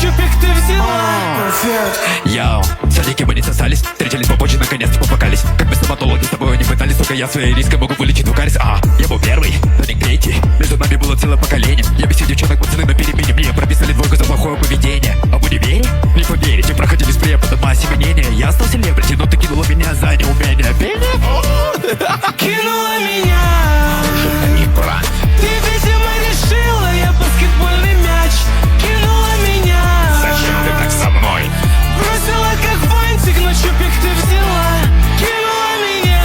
чупик ты взяла. Яу, садики мы не сосались, встретились попозже, наконец-то попакались. Как бы стоматологи с тобой не пытались, сука, я своей риской могу вылечить в карис. Я был первый, но не третий. Между нами было целое поколение. Я бесил девчонок, пацаны на перемене. Мне прописали двойку за плохое поведение. А в универе, не поверите, проходили с преподом осеменения. Я стал селебрити, но ты кинула меня за неумение пения. Кинула меня. Не пора. Ты, видимо, решила, я баскетбольный мяч. Кинула меня. Зачем ты так со мной? Бросила как фантик, но чупик ты взяла. Кинула меня.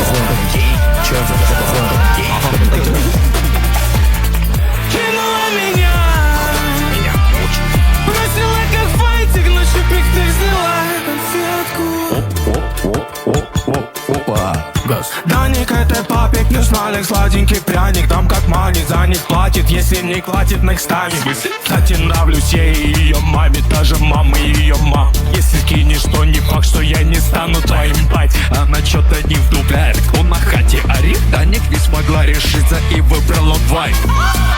Кинула меня. Бросила как фантик, но чупик ты взяла. Конфетку. Даник, это папик, плюс налик, сладенький пряник. Там как манит, за них платит, если не хватит некстами. Кстати, нравлюсь ей и ее маме, даже мама и ее мам. Если кинешь, то не факт, что я не стану твоим бать. Она что-то не вдупляет, кто на хате орит. Даник не смогла решиться и выбрала вайп.